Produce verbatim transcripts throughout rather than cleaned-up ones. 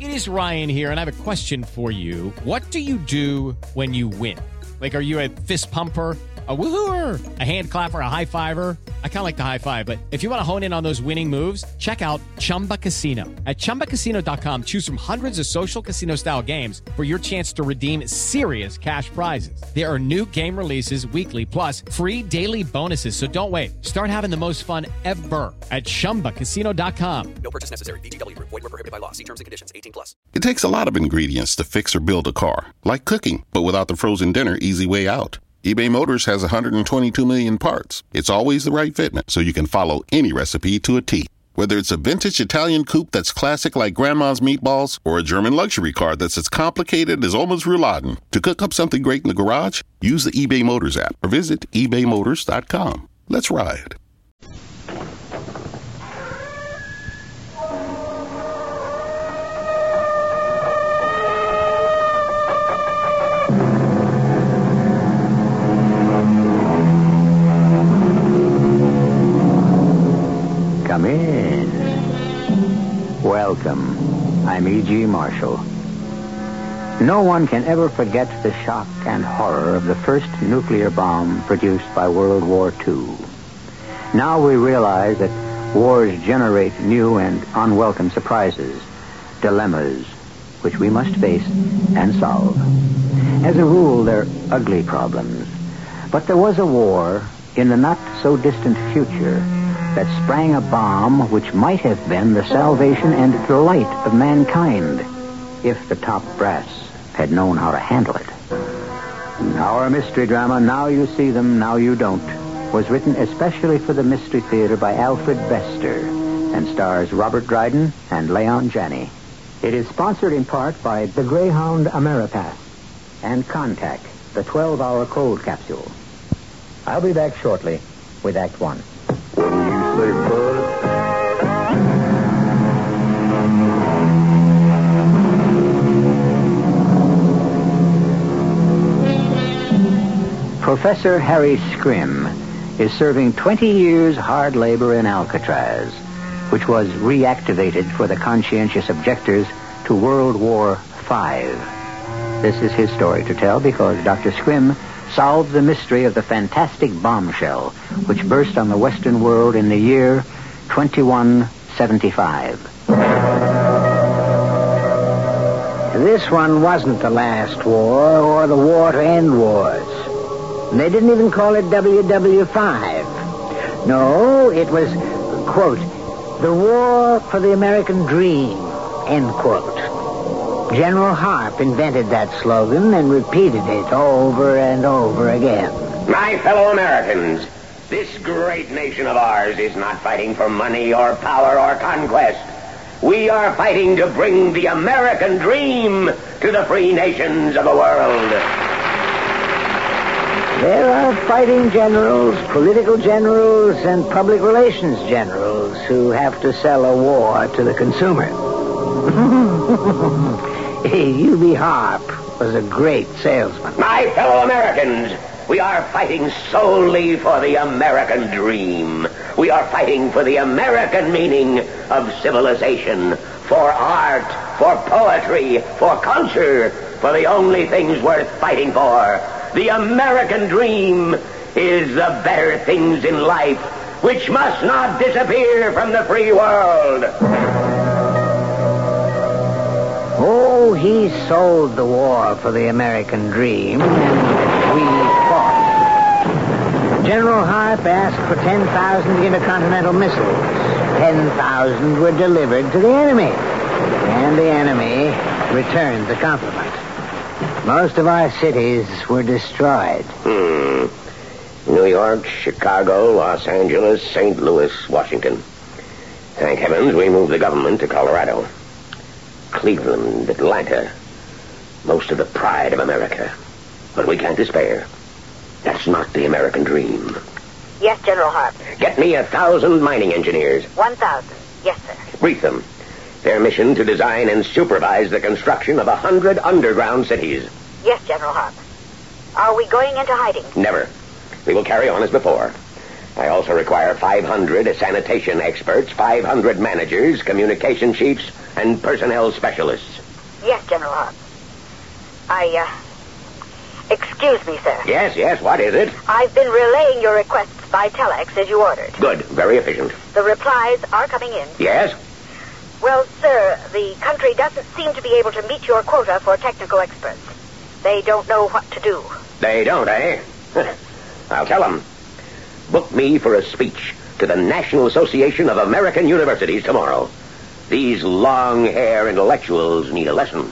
It is Ryan here, and I have a question for you. What do you do when you win? Like, are you a fist pumper, a woohooer, a hand clapper, a high fiver? I kind of like the high five, but if you want to hone in on those winning moves, check out Chumba Casino. At chumba casino dot com, choose from hundreds of social casino-style games for your chance to redeem serious cash prizes. There are new game releases weekly, plus free daily bonuses. So don't wait. Start having the most fun ever at chumba casino dot com. No purchase necessary. V G W. Void where prohibited by law. See terms and conditions. eighteen plus. It takes a lot of ingredients to fix or build a car, like cooking, but without the frozen dinner easy way out. eBay Motors has one hundred twenty-two million parts. It's always the right fitment, so you can follow any recipe to a T. Whether it's a vintage Italian coupe that's classic like Grandma's meatballs or a German luxury car that's as complicated as Oma's rouladen, to cook up something great in the garage, use the eBay Motors app or visit ebay motors dot com. Let's ride. Come in. Welcome. I'm E G. Marshall. No one can ever forget the shock and horror of the first nuclear bomb produced by World War Two. Now we realize that wars generate new and unwelcome surprises, dilemmas, which we must face and solve. As a rule, they're ugly problems. But there was a war in the not-so-distant future that sprang a bomb which might have been the salvation and delight of mankind if the top brass had known how to handle it. Our mystery drama, Now You See Them, Now You Don't, was written especially for the Mystery Theater by Alfred Bester and stars Robert Dryden and Leon Janney. It is sponsored in part by the Greyhound Ameripass and Contact, the twelve-hour cold capsule. I'll be back shortly with Act One. What do you say, bud? Professor Harry Scrim is serving twenty years hard labor in Alcatraz, which was reactivated for the conscientious objectors to World War Five. This is his story to tell because Doctor Scrim solved the mystery of the fantastic bombshell which burst on the Western world in the year twenty-one seventy-five. This one wasn't the last war or the war to end wars. They didn't even call it W W five. No, it was, quote, the war for the American dream, end quote. General Harp invented that slogan and repeated it over and over again. My fellow Americans, this great nation of ours is not fighting for money or power or conquest. We are fighting to bring the American dream to the free nations of the world. There are fighting generals, political generals, and public relations generals who have to sell a war to the consumer. U B Harp was a great salesman. My fellow Americans, we are fighting solely for the American dream. We are fighting for the American meaning of civilization, for art, for poetry, for culture, for the only things worth fighting for. The American dream is the better things in life, which must not disappear from the free world. Oh, he sold the war for the American dream, and we fought. General Harp asked for ten thousand intercontinental missiles. ten thousand were delivered to the enemy, and the enemy returned the compliment. Most of our cities were destroyed. Hmm. New York, Chicago, Los Angeles, Saint Louis, Washington. Thank heavens we moved the government to Colorado. Cleveland, Atlanta. Most of the pride of America. But we can't despair. That's not the American dream. Yes, General Harp. Get me a thousand mining engineers. One thousand. Yes, sir. Brief them. Their mission to design and supervise the construction of a hundred underground cities. Yes, General Harp. Are we going into hiding? Never. We will carry on as before. I also require five hundred sanitation experts, five hundred managers, communication chiefs, and personnel specialists. Yes, General Hobbs. I, uh... Excuse me, sir. Yes, yes, what is it? I've been relaying your requests by telex as you ordered. Good, very efficient. The replies are coming in. Yes? Well, sir, the country doesn't seem to be able to meet your quota for technical experts. They don't know what to do. They don't, eh? I'll tell them. Book me for a speech to the National Association of American Universities tomorrow. These long-hair intellectuals need a lesson.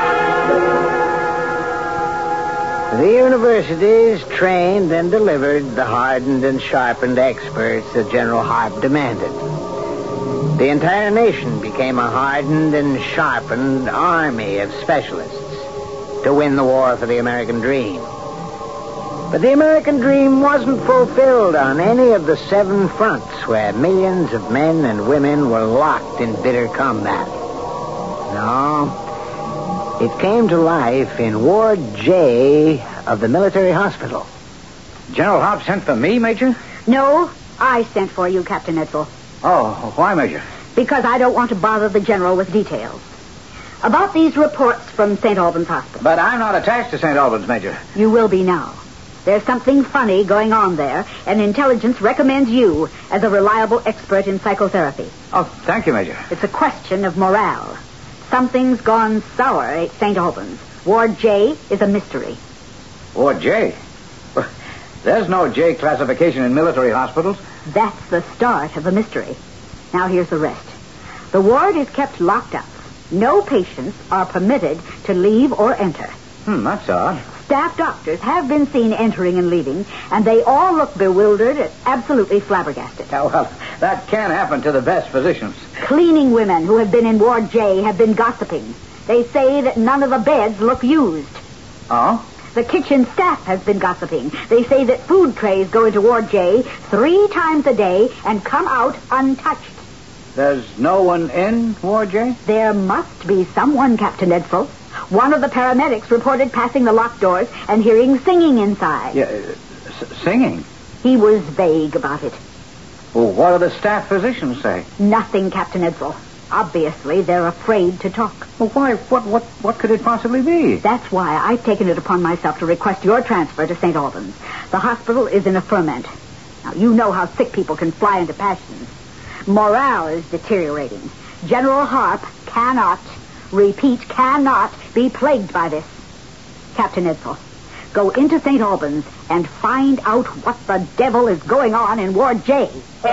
The universities trained and delivered the hardened and sharpened experts that General Harp demanded. The entire nation became a hardened and sharpened army of specialists to win the war for the American dream. But the American dream wasn't fulfilled on any of the seven fronts where millions of men and women were locked in bitter combat. No. It came to life in Ward J of the military hospital. General Hobbs sent for me, Major? No, I sent for you, Captain Edsel. Oh, why, Major? Because I don't want to bother the General with details. About these reports from Saint Albans Hospital. But I'm not attached to Saint Albans, Major. You will be now. There's something funny going on there, and intelligence recommends you as a reliable expert in psychotherapy. Oh, thank you, Major. It's a question of morale. Something's gone sour at Saint Albans. Ward J is a mystery. Ward J? There's no J classification in military hospitals. That's the start of the mystery. Now here's the rest. The ward is kept locked up. No patients are permitted to leave or enter. Hmm, that's odd. Staff doctors have been seen entering and leaving, and they all look bewildered and absolutely flabbergasted. Oh, well, that can happen to the best physicians. Cleaning women who have been in Ward J have been gossiping. They say that none of the beds look used. Oh? The kitchen staff has been gossiping. They say that food trays go into Ward J three times a day and come out untouched. There's no one in Ward J? There must be someone, Captain Edsel. One of the paramedics reported passing the locked doors and hearing singing inside. Yeah, uh, s- singing? He was vague about it. Well, what do the staff physicians say? Nothing, Captain Edsel. Obviously, they're afraid to talk. Well, why? What, what, what could it possibly be? That's why I've taken it upon myself to request your transfer to Saint Albans. The hospital is in a ferment. Now, you know how sick people can fly into passions. Morale is deteriorating. General Harp cannot, repeat, cannot be plagued by this. Captain Edsel, go into Saint Albans and find out what the devil is going on in Ward J.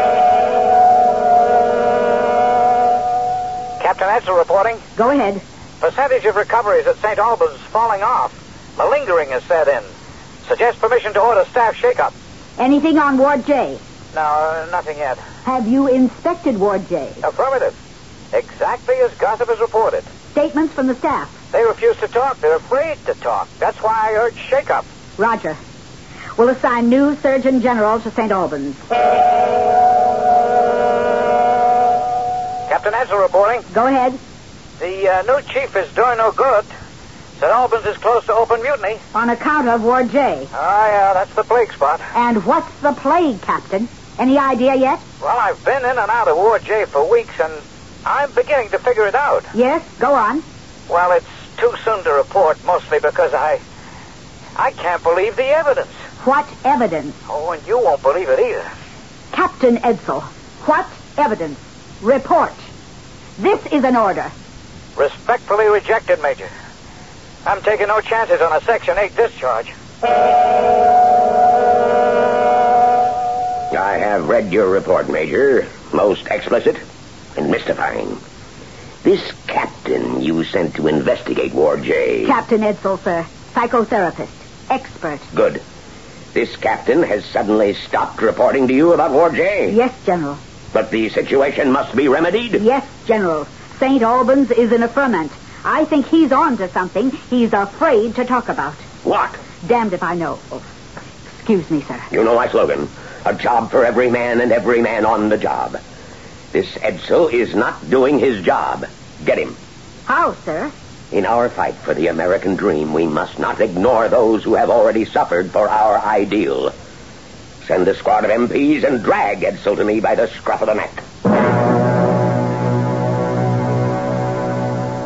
Captain Edsel reporting. Go ahead. Percentage of recoveries at Saint Albans falling off. Malingering has set in. Suggest permission to order staff shake-up. Anything on Ward J? No, uh, nothing yet. Have you inspected Ward J? Affirmative. Exactly as gossip has reported. Statements from the staff? They refuse to talk. They're afraid to talk. That's why I urge shake-up. Roger. We'll assign new Surgeon General to Saint Albans. Captain Edsel reporting. Go ahead. The uh, new chief is doing no good. Saint Albans is close to open mutiny. On account of Ward J. Ah, yeah, that's the plague spot. And what's the plague, Captain? Any idea yet? Well, I've been in and out of Ward J for weeks, and I'm beginning to figure it out. Yes, go on. Well, it's too soon to report, mostly because I... I can't believe the evidence. What evidence? Oh, and you won't believe it either. Captain Edsel, what evidence? Report. This is an order. Respectfully rejected, Major. I'm taking no chances on a Section eight discharge. I have read your report, Major. Most explicit and mystifying. This captain you sent to investigate Ward J... Captain Edsel, sir. Psychotherapist. Expert. Good. This captain has suddenly stopped reporting to you about Ward J? Yes, General. But the situation must be remedied? Yes, General. Saint Albans is in a ferment. I think he's on to something he's afraid to talk about. What? Damned if I know. Oh, excuse me, sir. You know my slogan. A job for every man and every man on the job. This Edsel is not doing his job. Get him. How, sir? In our fight for the American dream, we must not ignore those who have already suffered for our ideal. Send a squad of M Ps and drag Edsel to me by the scruff of the neck.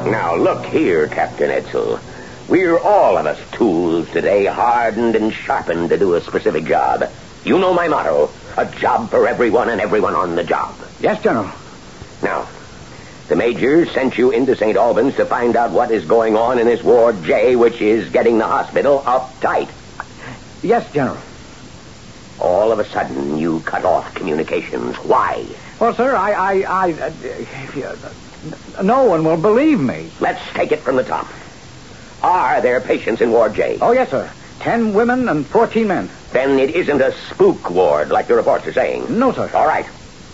Now, look here, Captain Edsel. We're all of us tools today, hardened and sharpened to do a specific job. You know my motto, a job for everyone and everyone on the job. Yes, General. Now, the Major sent you into Saint Albans to find out what is going on in this Ward J, which is getting the hospital uptight. Yes, General. All of a sudden, you cut off communications. Why? Well, sir, I... I, I uh, no one will believe me. Let's take it from the top. Are there patients in Ward J? Oh, yes, sir. Ten women and fourteen men. Then it isn't a spook ward like the reports are saying. No, sir. All right.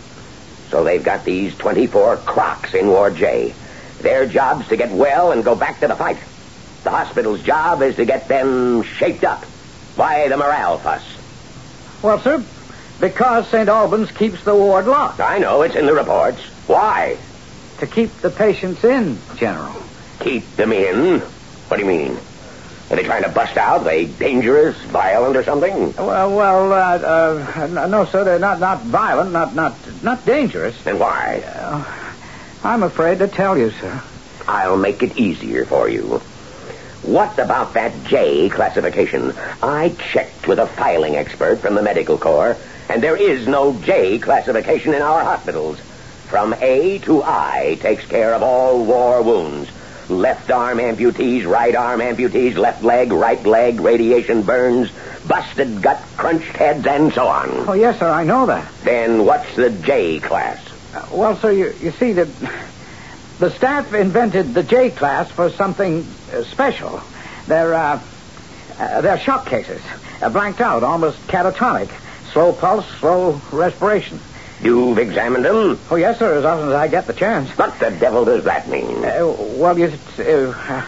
So they've got these twenty-four crocs in Ward J. Their job's to get well and go back to the fight. The hospital's job is to get them shaped up. Why the morale fuss? Well, sir, because Saint Albans keeps the ward locked. I know, it's in the reports. Why? To keep the patients in, General. Keep them in? What do you mean? Are they trying to bust out? Are they dangerous, violent, or something? Well, well, uh, uh, no, sir, they're not, not violent, not, not, not dangerous. Then why? Uh, I'm afraid to tell you, sir. I'll make it easier for you. What about that J classification? I checked with a filing expert from the medical corps, and there is no J classification in our hospitals. From A to I takes care of all war wounds. Left arm amputees, right arm amputees, left leg, right leg, radiation burns, busted gut, crunched heads, and so on. Oh, yes, sir, I know that. Then what's the J class? Uh, well, sir, you, you see, the, the staff invented the J class for something uh, special. They're, uh, uh, they're shock cases. Uh, blanked out, almost catatonic. Slow pulse, slow respiration. You've examined them? Oh, yes, sir, as often as I get the chance. What the devil does that mean? Uh, well, you... Uh,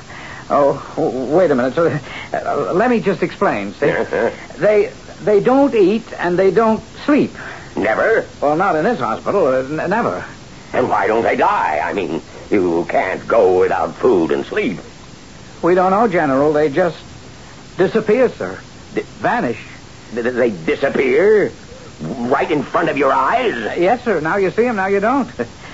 oh, wait a minute. So, uh, let me just explain. See? Uh-huh. They they don't eat and they don't sleep. Never? Well, not in this hospital. Uh, n- never. And why don't they die? I mean, you can't go without food and sleep. We don't know, General. They just disappear, sir. D- vanish. Th- They disappear? Right in front of your eyes? Yes, sir. Now you see them, now you don't.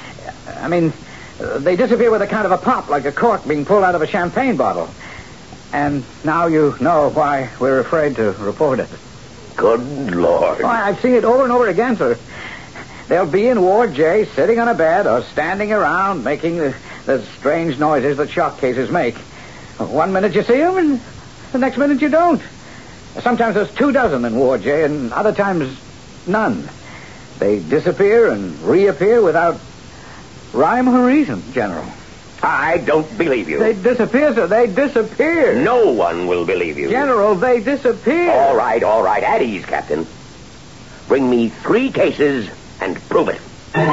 I mean, uh, they disappear with a kind of a pop, like a cork being pulled out of a champagne bottle. And now you know why we're afraid to report it. Good Lord. Oh, I've seen it over and over again, sir. They'll be in Ward J, sitting on a bed or standing around making the, the strange noises that shock cases make. One minute you see them, and the next minute you don't. Sometimes there's two dozen in Ward J, and other times none. They disappear and reappear without rhyme or reason, General. I don't believe you. They disappear, sir. They disappear. No one will believe you. General, they disappear. All right, all right. At ease, Captain. Bring me three cases and prove it.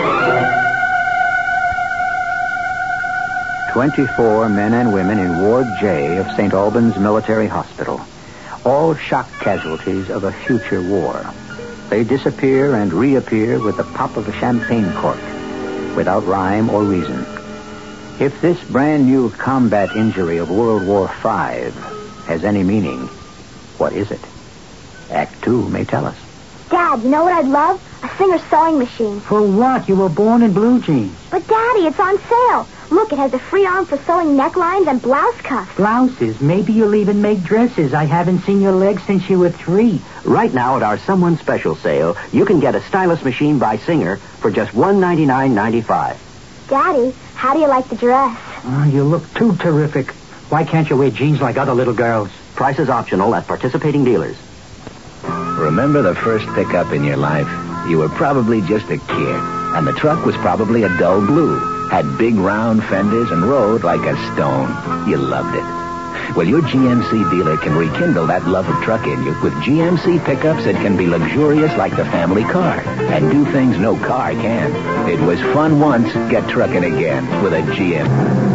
Twenty-four men and women in Ward J of Saint Albans Military Hospital. All shock casualties of a future war. They disappear and reappear with the pop of a champagne cork, without rhyme or reason. If this brand new combat injury of World War Five has any meaning, what is it? Act Two may tell us. Dad, you know what I'd love? A Singer sewing machine. For what? You were born in blue jeans. But, Daddy, it's on sale. Look, it has a free arm for sewing necklines and blouse cuffs. Blouses. Maybe you'll even make dresses. I haven't seen your legs since you were three. Right now at our Someone Special sale, you can get a stylus machine by Singer for just one hundred ninety-nine ninety-five. Daddy, how do you like the dress? Oh, you look too terrific. Why can't you wear jeans like other little girls? Price is optional at participating dealers. Remember the first pickup in your life? You were probably just a kid, and the truck was probably a dull blue, had big round fenders, and rode like a stone. You loved it. Well, your G M C dealer can rekindle that love of truck in you with G M C pickups that can be luxurious like the family car and do things no car can. It was fun once, get trucking again with a G M C.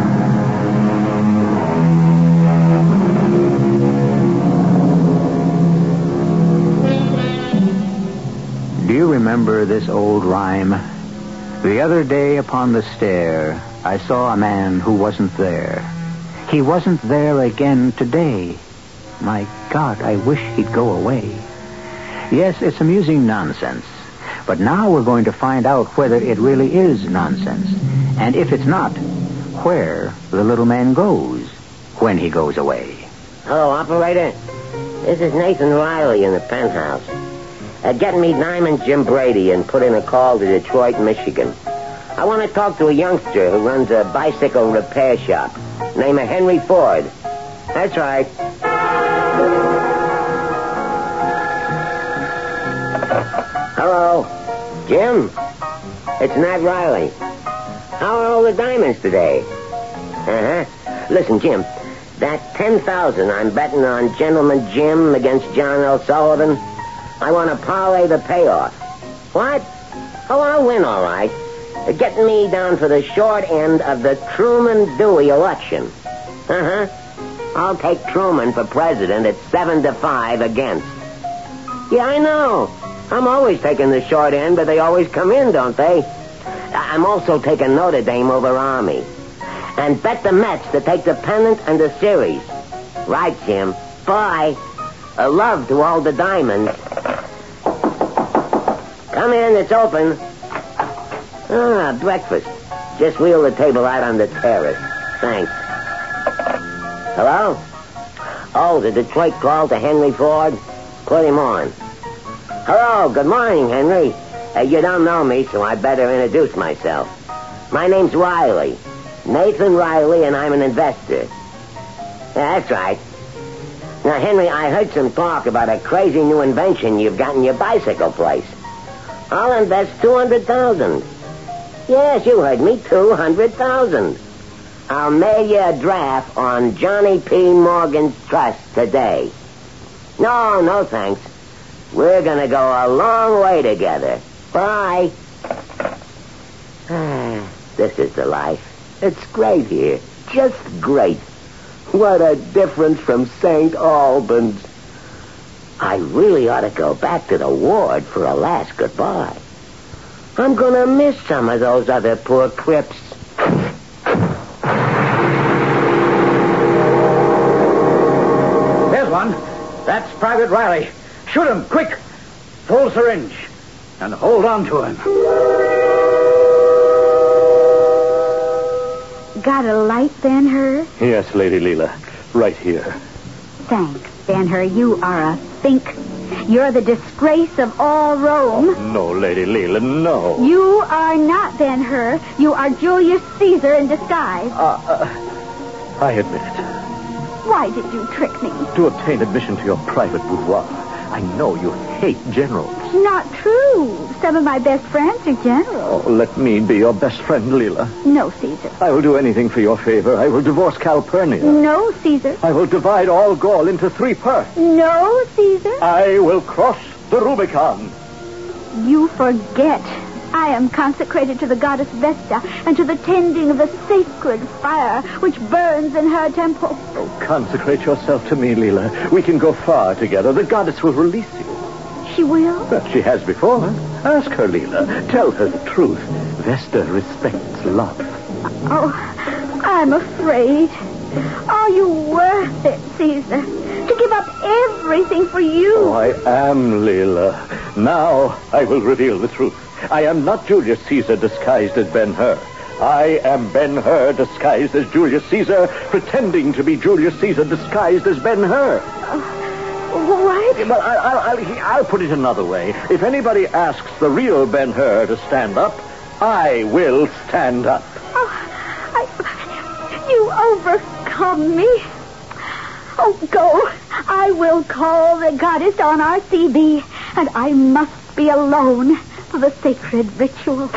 Do you remember this old rhyme? The other day upon the stair, I saw a man who wasn't there. He wasn't there again today. My God, I wish he'd go away. Yes, it's amusing nonsense. But now we're going to find out whether it really is nonsense. And if it's not, where the little man goes when he goes away. Hello, operator. This is Nathan Riley in the penthouse. Uh, get me Diamond Jim Brady and put in a call to Detroit, Michigan. I want to talk to a youngster who runs a bicycle repair shop. Name of Henry Ford. That's right. Hello, Jim? It's Nat Riley. How are all the diamonds today? Uh-huh. Listen, Jim, that ten thousand I'm betting on Gentleman Jim against John L. Sullivan, I want to parlay the payoff. What? Oh, I'll win, all right. Get me down for the short end of the Truman-Dewey election. Uh-huh. I'll take Truman for president at seven to five against. Yeah, I know. I'm always taking the short end, but they always come in, don't they? I'm also taking Notre Dame over Army. And bet the Mets to take the pennant and the series. Right, Jim. Bye. A love to all the diamonds. Come in, it's open. Ah, breakfast. Just wheel the table out on the terrace. Thanks. Hello? Oh, the Detroit call to Henry Ford? Put him on. Hello, good morning, Henry. Uh, you don't know me, so I better introduce myself. My name's Riley. Nathan Riley, and I'm an investor. Yeah, that's right. Now, Henry, I heard some talk about a crazy new invention you've got in your bicycle place. I'll invest two hundred thousand dollars. Yes, you heard me, two hundred thousand dollars. I'll mail you a draft on Johnny P. Morgan's trust today. No, no thanks. We're going to go a long way together. Bye. This is the life. It's great here. Just great. What a difference from Saint Albans. I really ought to go back to the ward for a last goodbye. I'm going to miss some of those other poor crips. There's one. That's Private Riley. Shoot him, quick. Full syringe. And hold on to him. Got a light, Ben-Hur? Yes, Lady Leela. Right here. Thanks, Ben-Hur. You are a think. You're the disgrace of all Rome. Oh, no, Lady Leela, no. You are not Ben-Hur. You are Julius Caesar in disguise. Uh, uh, I admit it. Why did you trick me? To obtain admission to your private boudoir. I know you hate generals. It's not true. Some of my best friends are generals. Oh, let me be your best friend, Leela. No, Caesar. I will do anything for your favor. I will divorce Calpurnia. No, Caesar. I will divide all Gaul into three parts. No, Caesar. I will cross the Rubicon. You forget. I am consecrated to the goddess Vesta and to the tending of the sacred fire which burns in her temple. Oh, consecrate yourself to me, Leela. We can go far together. The goddess will release you. She will? But she has before. Ask her, Leela. Tell her the truth. Vesta respects love. Oh, I'm afraid. Are you worth it, Caesar? To give up everything for you? Oh, I am, Leela. Now I will reveal the truth. I am not Julius Caesar disguised as Ben-Hur. I am Ben-Hur disguised as Julius Caesar, pretending to be Julius Caesar disguised as Ben-Hur. Uh, what? Well, I, I, I'll, I'll put it another way. If anybody asks the real Ben-Hur to stand up, I will stand up. Oh, I, you overcome me. Oh, go. I will call the goddess on our C B, and I must be alone for the sacred ritual.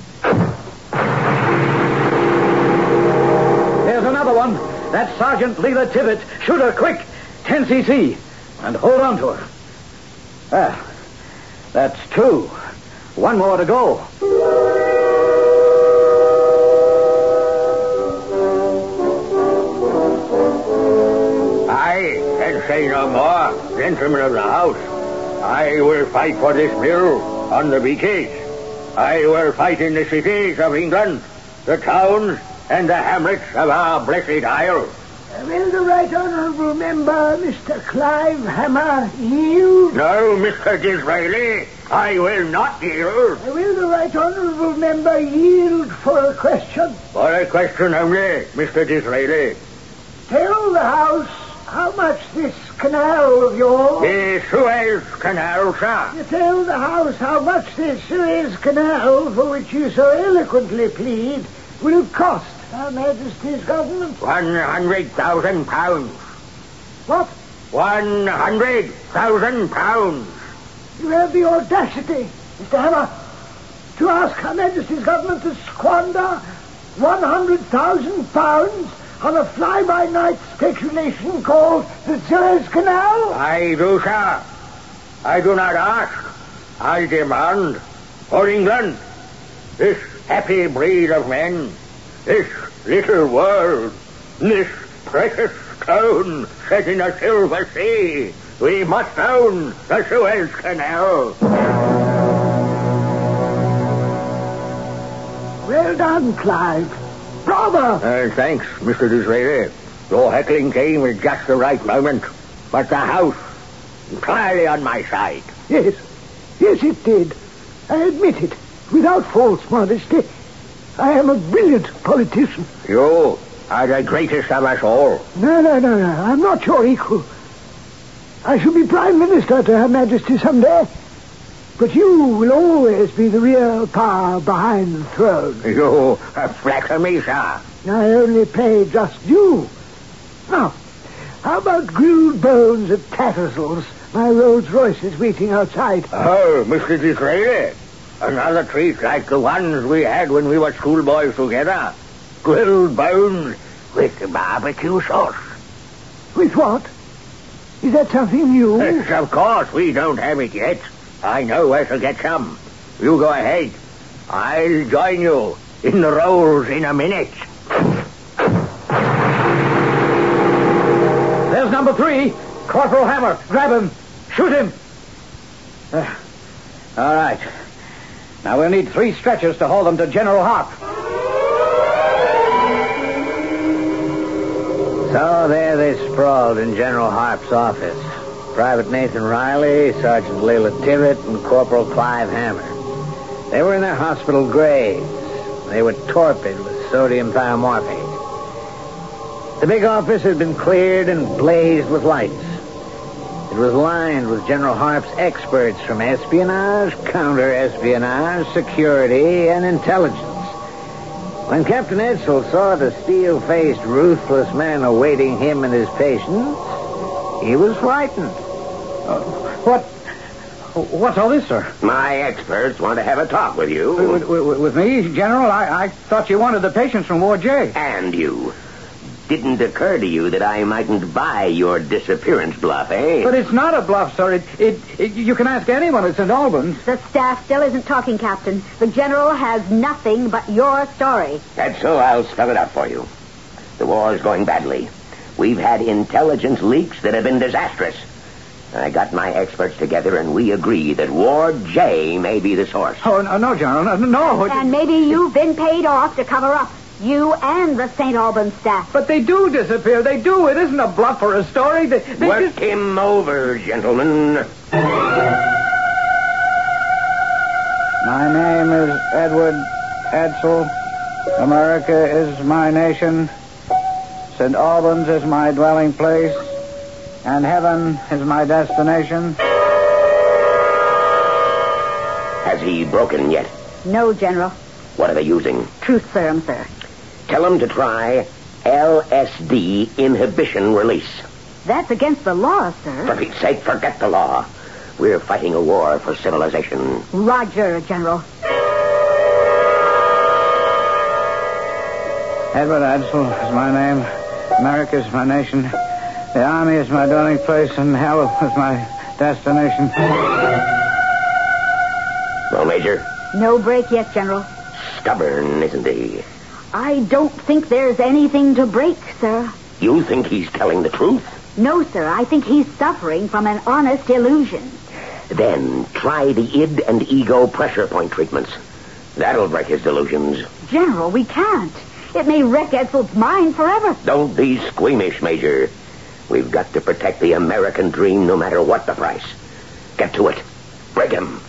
There's another one. That's Sergeant Leela Tibbet. Shoot her quick. ten C C. And hold on to her. Ah, that's two. One more to go. I can say no more, gentlemen of the house. I will fight for this mill on the beaches. I will fight in the cities of England, the towns, and the hamlets of our blessed isle. Will the right honourable member, Mister Clive Hammer, yield? No, Mister Disraeli. I will not yield. Will the right honourable member yield for a question? For a question only, Mister Disraeli. Tell the House how much this canal of yours... The Suez Canal, sir. You tell the House how much this Suez Canal, for which you so eloquently plead, will cost Her Majesty's government. One hundred thousand pounds. What? One hundred thousand pounds. You have the audacity, Mister Hammer, to ask Her Majesty's government to squander one hundred thousand pounds on a fly-by-night speculation called the Suez Canal? I do, sir. I do not ask. I demand for England, this happy breed of men, this little world, this precious stone set in a silver sea. We must own the Suez Canal. Well done, Clive. Bravo! Uh, thanks, Mister Disraeli. Your heckling came at just the right moment. But the House, entirely on my side. Yes, yes it did. I admit it, without false modesty. I am a brilliant politician. You are the greatest of us all. No, no, no, no. I'm not your equal. I shall be Prime Minister to Her Majesty someday. But you will always be the real power behind the throne. You flatter me, sir. I only pay just due. Now, how about grilled bones at Tattersall's? My Rolls Royce is waiting outside. Oh, Mister Disraeli. Another treat like the ones we had when we were schoolboys together. Grilled bones with barbecue sauce. With what? Is that something new? Yes, of course, we don't have it yet. I know where to get some. You go ahead. I'll join you in the rolls in a minute. There's number three. Corporal Hammer. Grab him. Shoot him. Uh, all right. Now we'll need three stretchers to haul them to General Harp. So there they sprawled in General Harp's office. Private Nathan Riley, Sergeant Layla Tirrett, and Corporal Clive Hammer. They were in their hospital graves. They were torpid with sodium thiomorbate. The big office had been cleared and blazed with lights. It was lined with General Harp's experts from espionage, counter-espionage, security, and intelligence. When Captain Edsel saw the steel-faced, ruthless men awaiting him and his patients, he was frightened. Uh, what? What's all this, sir? My experts want to have a talk with you. With, with, with me, General? I, I thought you wanted the patients from Ward J. And you. Didn't occur to you that I mightn't buy your disappearance bluff, eh? But it's not a bluff, sir. It, it, it, you can ask anyone at Saint Albans. The staff still isn't talking, Captain. The General has nothing but your story. That's so. I'll spell it out for you. The war's going badly. We've had intelligence leaks that have been disastrous. I got my experts together, and we agree that Ward J may be the source. Oh, no, no General. No, no. And maybe you've been paid off to cover up. You and the Saint Albans staff. But they do disappear. They do. It isn't a bluff or a story. They, they Work just... him over, gentlemen. My name is Edward Edsel. America is my nation. Saint Albans is my dwelling place. And heaven is my destination. Has he broken yet? No, General. What are they using? Truth serum, sir. Tell them to try L S D inhibition release. That's against the law, sir. For Pete's sake, forget the law. We're fighting a war for civilization. Roger, General. Edward Edsel is my name. America is my nation. The Army is my dwelling place, and hell is my destination. Well, Major? No break yet, General. Stubborn, isn't he? I don't think there's anything to break, sir. You think he's telling the truth? No, sir. I think he's suffering from an honest illusion. Then try the id and ego pressure point treatments. That'll break his delusions. General, we can't. It may wreck Edsel's mind forever. Don't be squeamish, Major. We've got to protect the American dream no matter what the price. Get to it. Break him.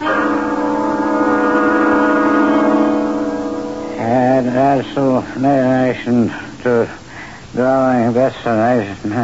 Destination to dwelling destination.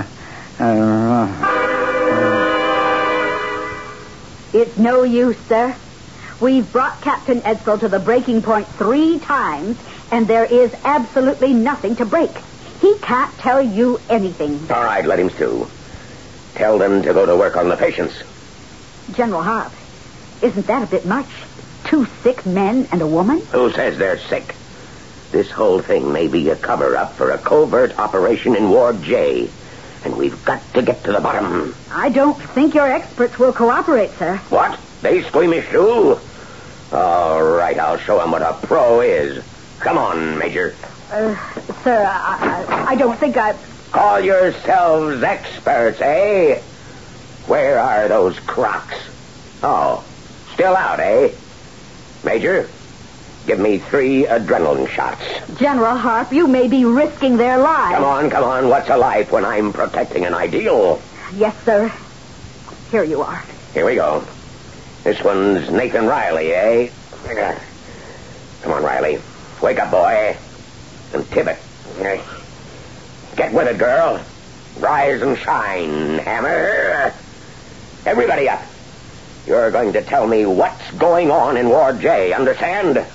It's no use, sir. We've brought Captain Edsel to the breaking point three times, and there is absolutely nothing to break. He can't tell you anything. All right, let him stew. Tell them to go to work on the patients. General Harp, isn't that a bit much? Two sick men and a woman? Who says they're sick? This whole thing may be a cover-up for a covert operation in Ward J, and we've got to get to the bottom. I don't think your experts will cooperate, sir. What? They squeamish too? All right, I'll show them what a pro is. Come on, Major. Uh, sir, I, I, I don't think I... Call yourselves experts, eh? Where are those crocs? Oh, still out, eh? Major, give me three adrenaline shots. General Harp, you may be risking their lives. Come on, come on. What's a life when I'm protecting an ideal? Yes, sir. Here you are. Here we go. This one's Nathan Riley, eh? Come on, Riley. Wake up, boy. And Tibbet. Get with it, girl. Rise and shine, Hammer. Everybody up. You're going to tell me what's going on in Ward J, understand?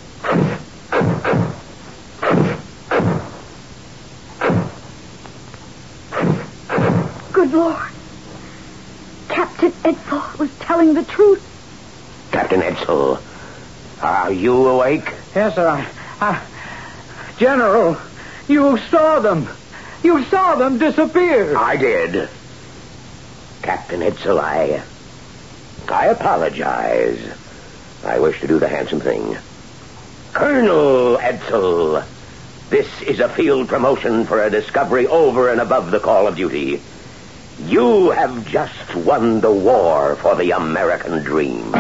Good Lord. Captain Edsel was telling the truth. Captain Edsel, are you awake? Yes, sir. I, I, General, you saw them. You saw them disappear. I did. Captain Edsel, I... I apologize. I wish to do the handsome thing. Colonel Edsel, this is a field promotion for a discovery over and above the call of duty. You have just won the war for the American dream.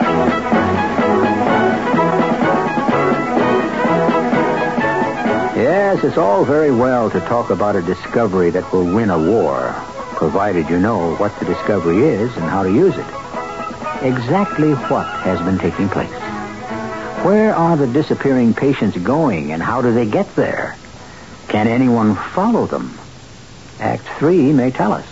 Yes, it's all very well to talk about a discovery that will win a war, provided you know what the discovery is and how to use it. Exactly what has been taking place? Where are the disappearing patients going, and how do they get there? Can anyone follow them? Act three may tell us.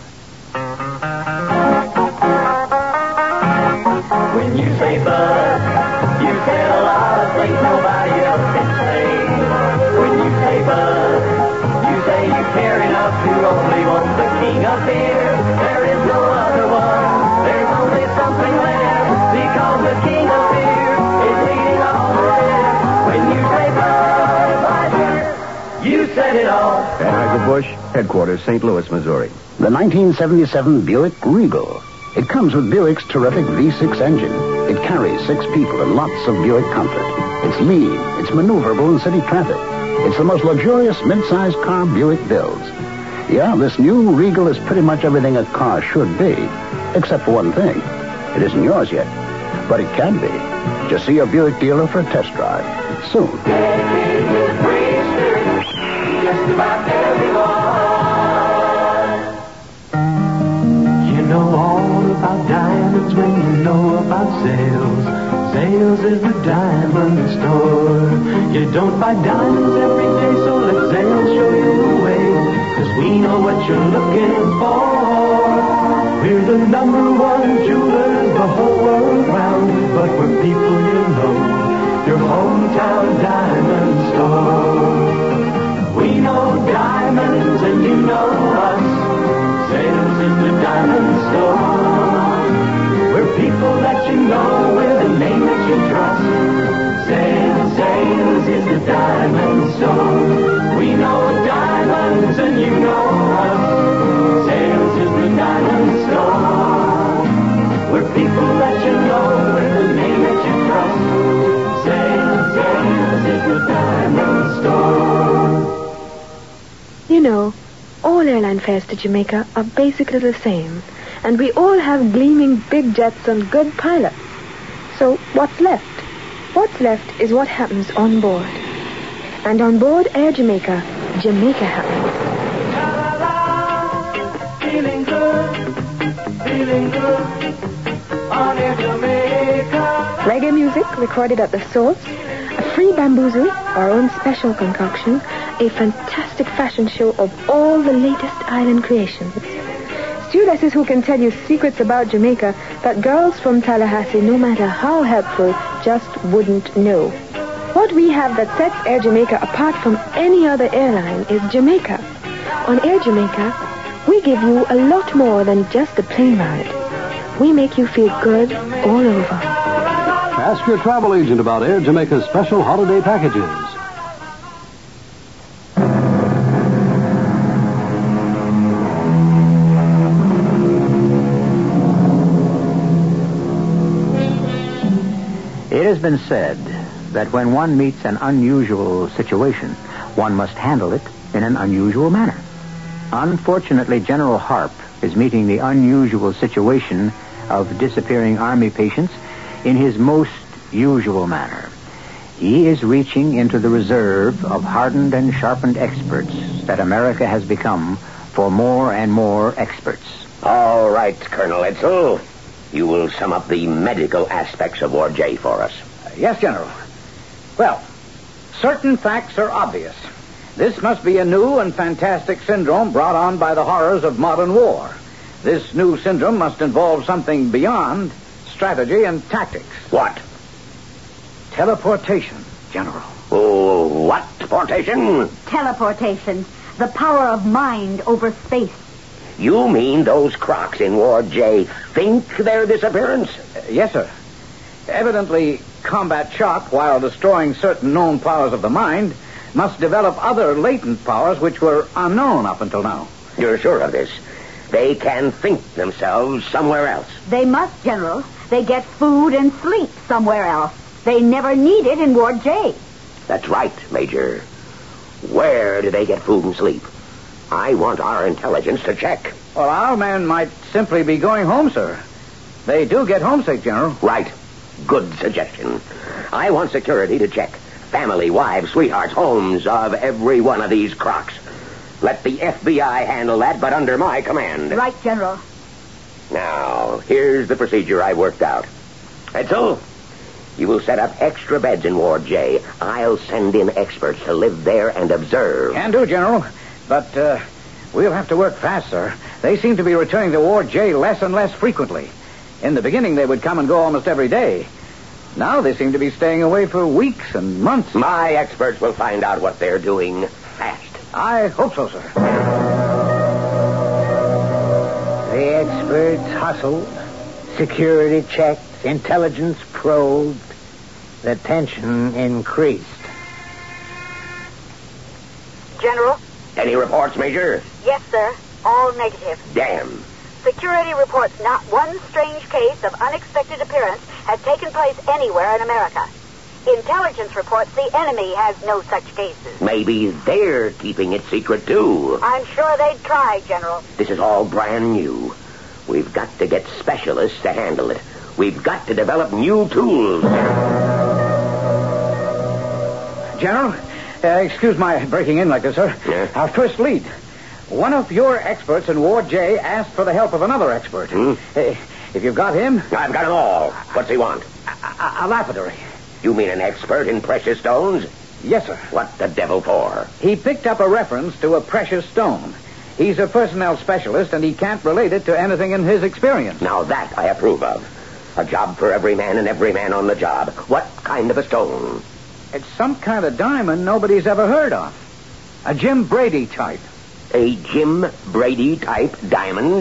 When you say bud, you say a lot of things nobody else can say. When you say bud, you say you care enough to only want the king of beer. There is no other one. There's only something left, because the king of beer is leading all the rest. When you say bud, Budweiser, you said it all. Anheuser-Busch, headquarters, Saint Louis, Missouri. The nineteen seventy-seven Buick Regal. It comes with Buick's terrific V six engine. It carries six people and lots of Buick comfort. It's lean. It's maneuverable in city traffic. It's the most luxurious mid-sized car Buick builds. Yeah, this new Regal is pretty much everything a car should be, except for one thing. It isn't yours yet, but it can be. Just see your Buick dealer for a test drive soon. Just about everyone. You know all about diamonds when you know about sales. Sales is the diamond store. You don't buy diamonds every day, so let Sales show you the way. Cause we know what you're looking for. We're the number one jewelers the whole world round. But we're people you know, your hometown diamond store. We know diamonds and you know us. Sales is the diamond store. We're people that you know with a name that you trust. Sales, Sales is the diamond store. We know diamonds and you know us. Sales is the diamond store. We're people that you know with a name that you trust. Sales, Sales is the diamond store. You know, all airline fares to Jamaica are basically the same. And we all have gleaming big jets and good pilots. So what's left? What's left is what happens on board. And on board Air Jamaica, Jamaica happens. Feeling good, feeling good on Air Jamaica. reggae music recorded at the Source, a free bamboozle, our own special concoction, a fantastic fashion show of all the latest island creations. Stewardesses who can tell you secrets about Jamaica that girls from Tallahassee, no matter how helpful, just wouldn't know. What we have that sets Air Jamaica apart from any other airline is Jamaica. On Air Jamaica, we give you a lot more than just a plane ride. We make you feel good all over. Ask your travel agent about Air Jamaica's special holiday packages. It has been said that when one meets an unusual situation, one must handle it in an unusual manner. Unfortunately, General Harp is meeting the unusual situation of disappearing Army patients in his most usual manner. He is reaching into the reserve of hardened and sharpened experts that America has become for more and more experts. All right, Colonel Edsel. You will sum up the medical aspects of Ward J for us. Uh, yes, General. Well, certain facts are obvious. This must be a new and fantastic syndrome brought on by the horrors of modern war. This new syndrome must involve something beyond strategy and tactics. What? Teleportation, General. Oh, what portation? Teleportation. The power of mind over space. You mean those crocs in Ward J think their disappearance? Uh, yes, sir. Evidently, combat shock, while destroying certain known powers of the mind, must develop other latent powers which were unknown up until now. You're sure of this? They can think themselves somewhere else. They must, General. They get food and sleep somewhere else. They never need it in Ward J. That's right, Major. Where do they get food and sleep? I want our intelligence to check. Well, our men might simply be going home, sir. They do get homesick, General. Right. Good suggestion. I want security to check family, wives, sweethearts, homes of every one of these crocs. Let the F B I handle that, but under my command. Right, General. Now, here's the procedure I worked out. Edsel, you will set up extra beds in Ward J. I'll send in experts to live there and observe. Can do, General. But uh, we'll have to work fast, sir. They seem to be returning to Ward J less and less frequently. In the beginning, they would come and go almost every day. Now they seem to be staying away for weeks and months. My experts will find out what they're doing fast. I hope so, sir. The experts hustled, security checked, intelligence probed. The tension increased. General? Any reports, Major? Yes, sir. All negative. Damn. Security reports not one strange case of unexpected appearance has taken place anywhere in America. Intelligence reports the enemy has no such cases. Maybe they're keeping it secret, too. I'm sure they'd try, General. This is all brand new. We've got to get specialists to handle it. We've got to develop new tools. General, uh, excuse my breaking in like this, sir. Yeah? Our first lead. One of your experts in Ward J asked for the help of another expert. Hmm? Uh, if you've got him... I've got them all. What's he want? A, a, a lapidary. You mean an expert in precious stones? Yes, sir. What the devil for? He picked up a reference to a precious stone. He's a personnel specialist, and he can't relate it to anything in his experience. Now that I approve of. A job for every man and every man on the job. What kind of a stone? It's some kind of diamond nobody's ever heard of. A Jim Brady type. A Jim Brady type diamond?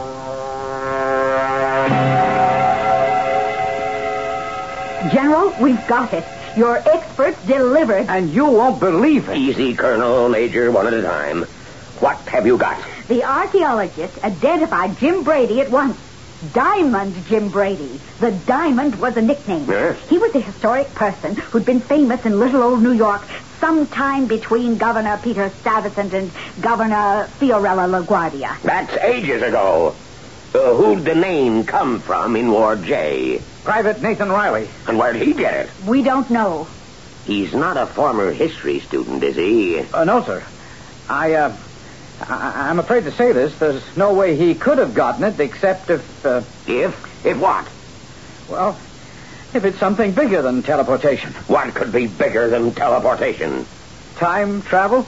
General, we've got it. Your experts delivered. And you won't believe it. Easy, Colonel, Major, one at a time. What have you got? The archaeologist identified Jim Brady at once. Diamond Jim Brady. The Diamond was a nickname. Yes? He was a historic person who'd been famous in little old New York sometime between Governor Peter Stuyvesant and Governor Fiorella LaGuardia. That's ages ago. Uh, who'd the name come from in Ward J? Private Nathan Riley. And where'd he get it? We don't know. He's not a former history student, is he? Uh, no, sir. I, uh... I- I'm afraid to say this. There's no way he could have gotten it except if... Uh... If? If what? Well, If it's something bigger than teleportation. What could be bigger than teleportation? Time travel?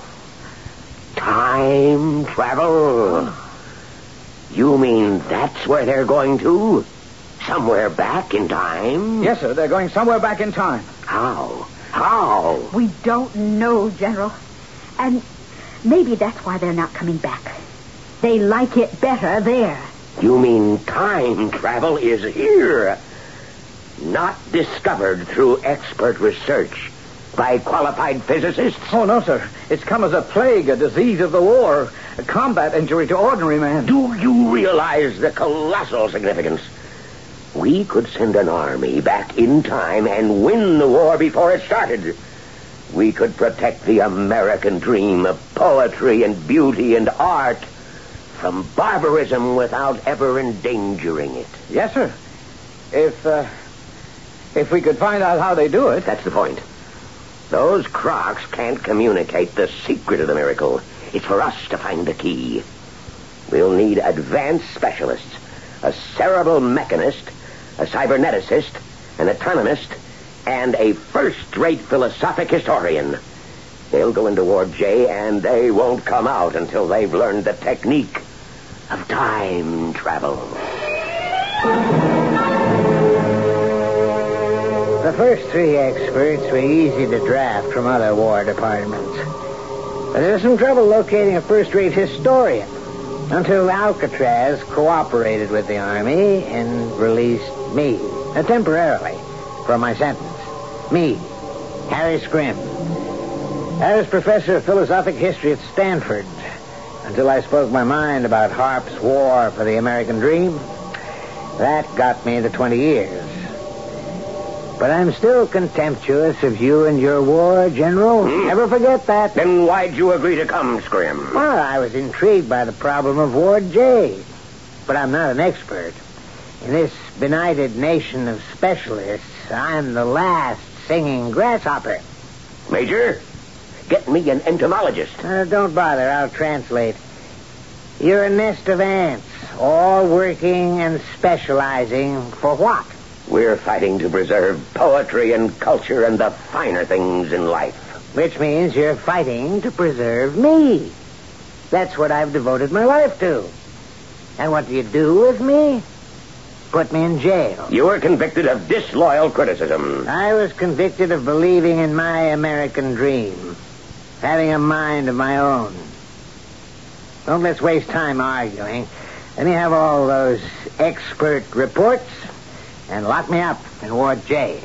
Time travel? You mean that's where they're going to? Somewhere back in time? Yes, sir. They're going somewhere back in time. How? How? We don't know, General. And maybe that's why they're not coming back. They like it better there. You mean time travel is here? Not discovered through expert research by qualified physicists? Oh, no, sir. It's come as a plague, a disease of the war, a combat injury to ordinary man. Do you realize the colossal significance? We could send an army back in time and win the war before it started. We could protect the American dream of poetry and beauty and art from barbarism without ever endangering it. Yes, sir. If, uh, if we could find out how they do it. That's the point. Those crocs can't communicate the secret of the miracle. It's for us to find the key. We'll need advanced specialists, a cerebral mechanist, a cyberneticist, an autonomist, and a first-rate philosophic historian. They'll go into Ward J, and they won't come out until they've learned the technique of time travel. The first three experts were easy to draft from other war departments. But there was some trouble locating a first-rate historian until Alcatraz cooperated with the Army and released me, uh, temporarily, from my sentence. Me, Harry Scrim. I was professor of philosophic history at Stanford until I spoke my mind about Harp's war for the American dream. That got me the twenty years. But I'm still contemptuous of you and your war, General. Hmm? Never forget that. Then why'd you agree to come, Scrim? Well, I was intrigued by the problem of Ward J. But I'm not an expert. In this benighted nation of specialists, I'm the last singing grasshopper. Major, get me an entomologist. Uh, don't bother, I'll translate. You're a nest of ants, all working and specializing for what? We're fighting to preserve poetry and culture and the finer things in life. Which means you're fighting to preserve me. That's what I've devoted my life to. And what do you do with me? Put me in jail. You were convicted of disloyal criticism. I was convicted of believing in my American dream. Having a mind of my own. Don't let's waste time arguing. Let me have all those expert reports and lock me up in Ward J.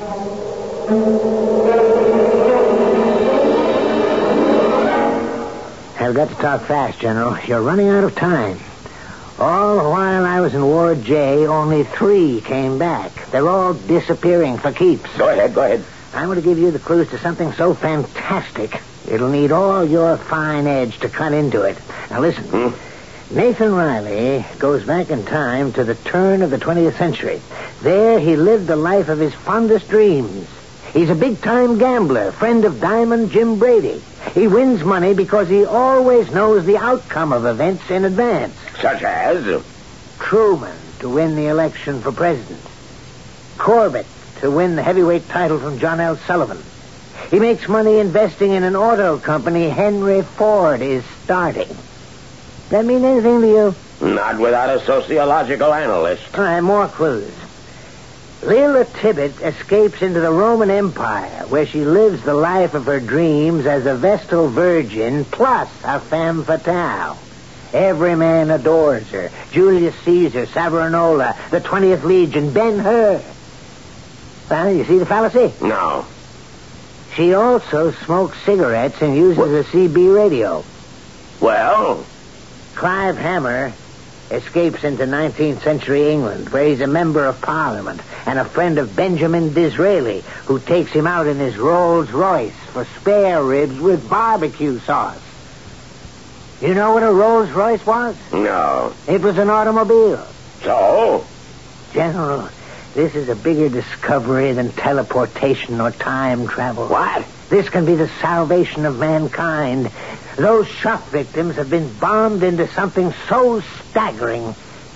I've got to talk fast, General. You're running out of time. All the while I was in Ward J, only three came back. They're all disappearing for keeps. Go ahead, go ahead. I'm going to give you the clues to something so fantastic, it'll need all your fine edge to cut into it. Now listen. Hmm? Nathan Riley goes back in time to the turn of the twentieth century. There he lived the life of his fondest dreams. He's a big-time gambler, friend of Diamond Jim Brady. He wins money because he always knows the outcome of events in advance. Such as? Truman to win the election for president. Corbett to win the heavyweight title from John L. Sullivan. He makes money investing in an auto company Henry Ford is starting. That mean anything to you? Not without a sociological analyst. All right, more clues. Leela Tibbet escapes into the Roman Empire, where she lives the life of her dreams as a Vestal Virgin plus a femme fatale. Every man adores her. Julius Caesar, Savonarola, the twentieth Legion, Ben-Hur. Well, you see the fallacy? No. She also smokes cigarettes and uses what? a C B radio. Well? Clive Hammer escapes into nineteenth century England, where he's a member of Parliament and a friend of Benjamin Disraeli, who takes him out in his Rolls Royce for spare ribs with barbecue sauce. You know what a Rolls Royce was? No. It was an automobile. So? General, this is a bigger discovery than teleportation or time travel. What? This can be the salvation of mankind. Those shock victims have been bombed into something so staggering,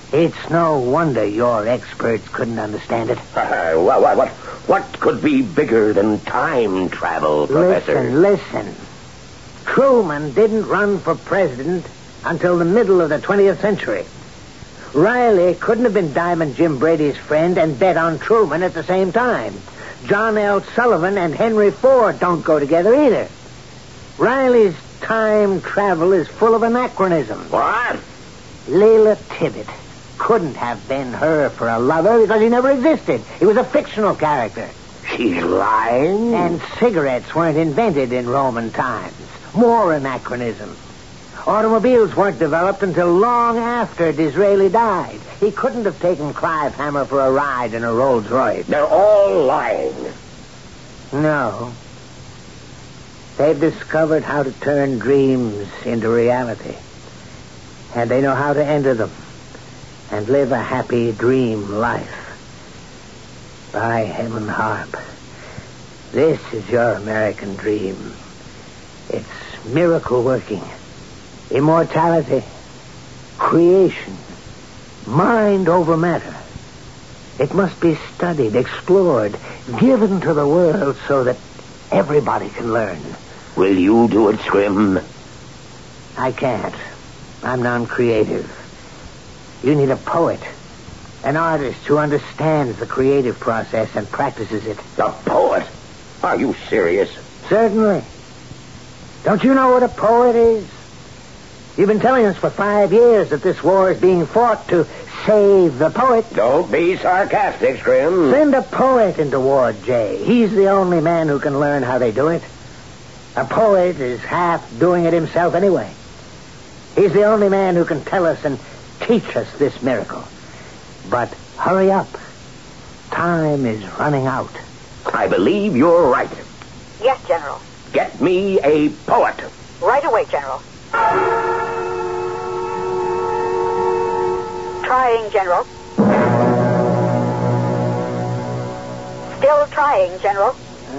It's no wonder your experts couldn't understand it. Uh, what, what, what, what could be bigger than time travel, Professor? Listen, listen. Truman didn't run for president until the middle of the twentieth century. Riley couldn't have been Diamond Jim Brady's friend and bet on Truman at the same time. John L. Sullivan and Henry Ford don't go together either. Riley's time travel is full of anachronisms. What? Leila Tibbet couldn't have been her for a lover because he never existed. He was a fictional character. She's lying. And cigarettes weren't invented in Roman times. More anachronisms. Automobiles weren't developed until long after Disraeli died. He couldn't have taken Clive Hammer for a ride in a Rolls Royce. They're all lying. No. They've discovered how to turn dreams into reality. And they know how to enter them and live a happy dream life. By heaven, Harp, this is your American dream. It's miracle working. Immortality, creation, mind over matter. It must be studied, explored, given to the world so that everybody can learn. Will you do it, Scrim? I can't. I'm non-creative. You need a poet, an artist who understands the creative process and practices it. A poet? Are you serious? Certainly. Don't you know what a poet is? You've been telling us for five years that this war is being fought to save the poet. Don't be sarcastic, Scrim. Send a poet into Ward J. He's the only man who can learn how they do it. A poet is half doing it himself anyway. He's the only man who can tell us and teach us this miracle. But hurry up. Time is running out. I believe you're right. Yes, General. Get me a poet. Right away, General. Trying, General. Still trying, General.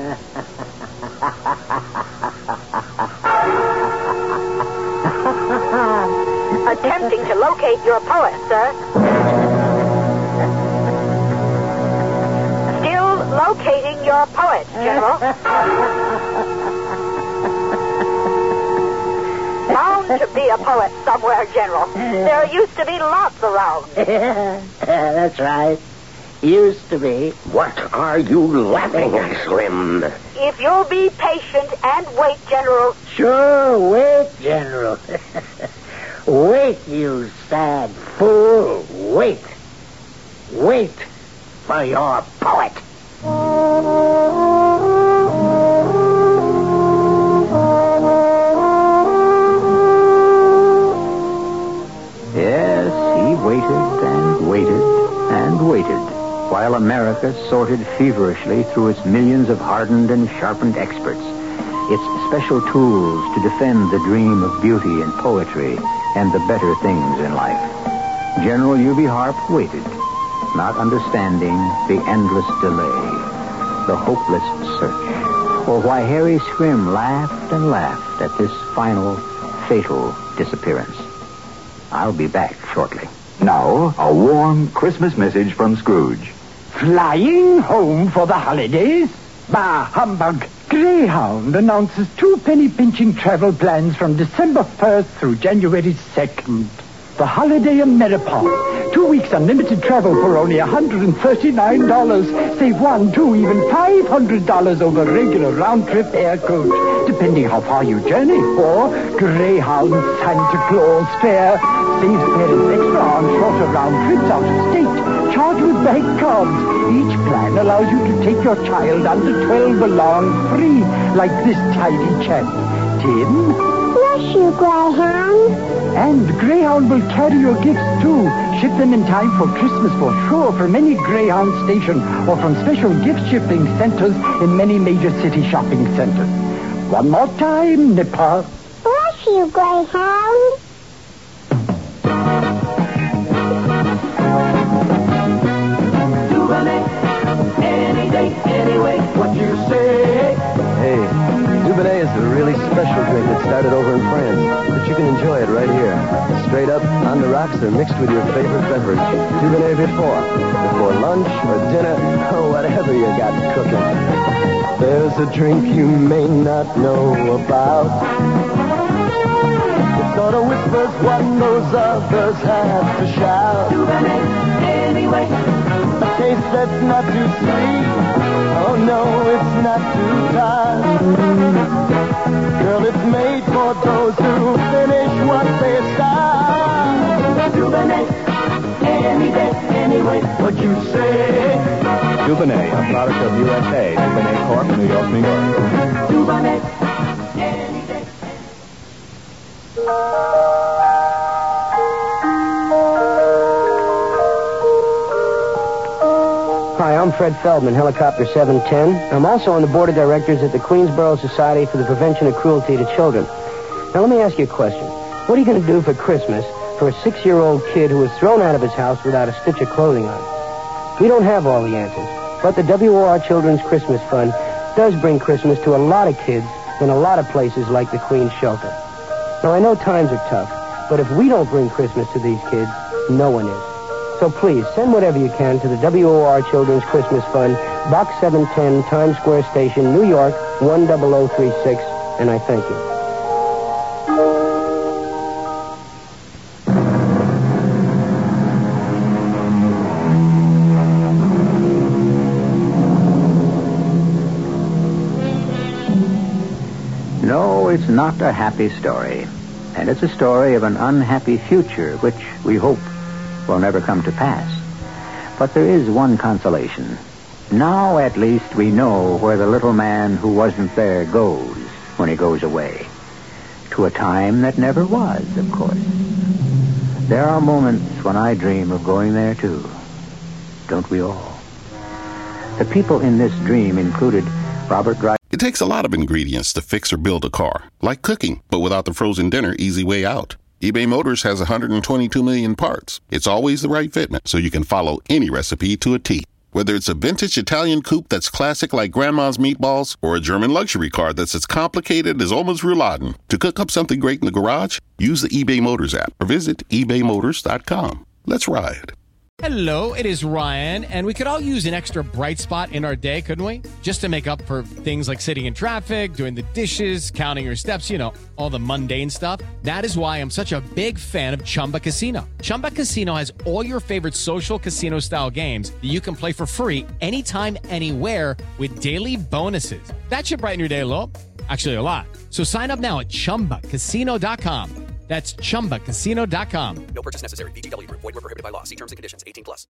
Attempting to locate your poet, sir. Still locating your poet, General. Bound to be a poet somewhere, General. There used to be lots around. That's right. Used to be. What are you laughing at, Slim? If you'll be patient and wait, General. Sure, wait, General. Wait, you sad fool. Wait. Wait for your poet. Yes, he waited and waited and waited, while America sorted feverishly through its millions of hardened and sharpened experts, its special tools to defend the dream of beauty and poetry and the better things in life. General U B Harp waited, not understanding the endless delay, the hopeless search, or why Harry Scrim laughed and laughed at this final, fatal disappearance. I'll be back shortly. Now, a warm Christmas message from Scrooge. Flying home for the holidays? Bah, humbug. Greyhound announces two penny-pinching travel plans from December first through January second. The Holiday Ameripop. Two weeks unlimited travel for only one hundred thirty-nine dollars. Save one, two, even five hundred dollars over regular round-trip air coach, depending how far you journey. Or Greyhound Santa Claus fare. Saves parents extra on shorter round trips out of state. Charged with bank cards. Each plan allows you to take your child under twelve along free, like this tidy chap. Tim? Bless you, Greyhound. And Greyhound will carry your gifts, too. Ship them in time for Christmas for sure from any Greyhound station or from special gift shipping centers in many major city shopping centers. One more time, Nipper. Bless you, Greyhound. Any day, anyway, what you say? Hey, Dubonnet is a really special drink that started over in France, but you can enjoy it right here. Straight up, on the rocks are mixed with your favorite beverage. Dubonnet before. Before lunch or dinner or whatever you got cooking. There's a drink you may not know about. It sort of whispers what those others have to shout. Dubonnet anyway. A taste that's not too sweet. Oh no, it's not too tart. Girl, it's made for those who finish what they start. Dubonnet, any day, anyway, what you say. Dubonnet, a product of U S A. Dubonnet Corp, New York, New York. Dubonnet, any day. Hi, I'm Fred Feldman, Helicopter seven ten. I'm also on the board of directors at the Queensboro Society for the Prevention of Cruelty to Children. Now, let me ask you a question. What are you going to do for Christmas for a six-year-old kid who was thrown out of his house without a stitch of clothing on? We don't have all the answers, but the W O R Children's Christmas Fund does bring Christmas to a lot of kids in a lot of places like the Queen's Shelter. Now, I know times are tough, but if we don't bring Christmas to these kids, no one is. So please, send whatever you can to the W O R Children's Christmas Fund, Box seven ten, Times Square Station, New York, one zero zero three six, and I thank you. No, it's not a happy story. And it's a story of an unhappy future, which we hope will never come to pass. But there is one consolation. Now, at least, we know where the little man who wasn't there goes when he goes away. To a time that never was, of course. There are moments when I dream of going there, too. Don't we all? The people in this dream included Robert Dry. It takes a lot of ingredients to fix or build a car, like cooking, but without the frozen dinner easy way out. eBay Motors has one hundred twenty-two million parts. It's always the right fitment, so you can follow any recipe to a T. Whether it's a vintage Italian coupe that's classic like Grandma's meatballs, or a German luxury car that's as complicated as Oma's rouladen, to cook up something great in the garage, use the eBay Motors app or visit ebay motors dot com. Let's ride. Hello, it is Ryan, and we could all use an extra bright spot in our day, couldn't we? Just to make up for things like sitting in traffic, doing the dishes, counting your steps, you know, all the mundane stuff. That is why I'm such a big fan of Chumba Casino. Chumba Casino has all your favorite social casino-style games that you can play for free anytime, anywhere with daily bonuses. That should brighten your day a little. Actually, a lot. So sign up now at chumba casino dot com. That's chumba casino dot com. No purchase necessary. V G W Group. Void where prohibited by law. See terms and conditions. eighteen plus.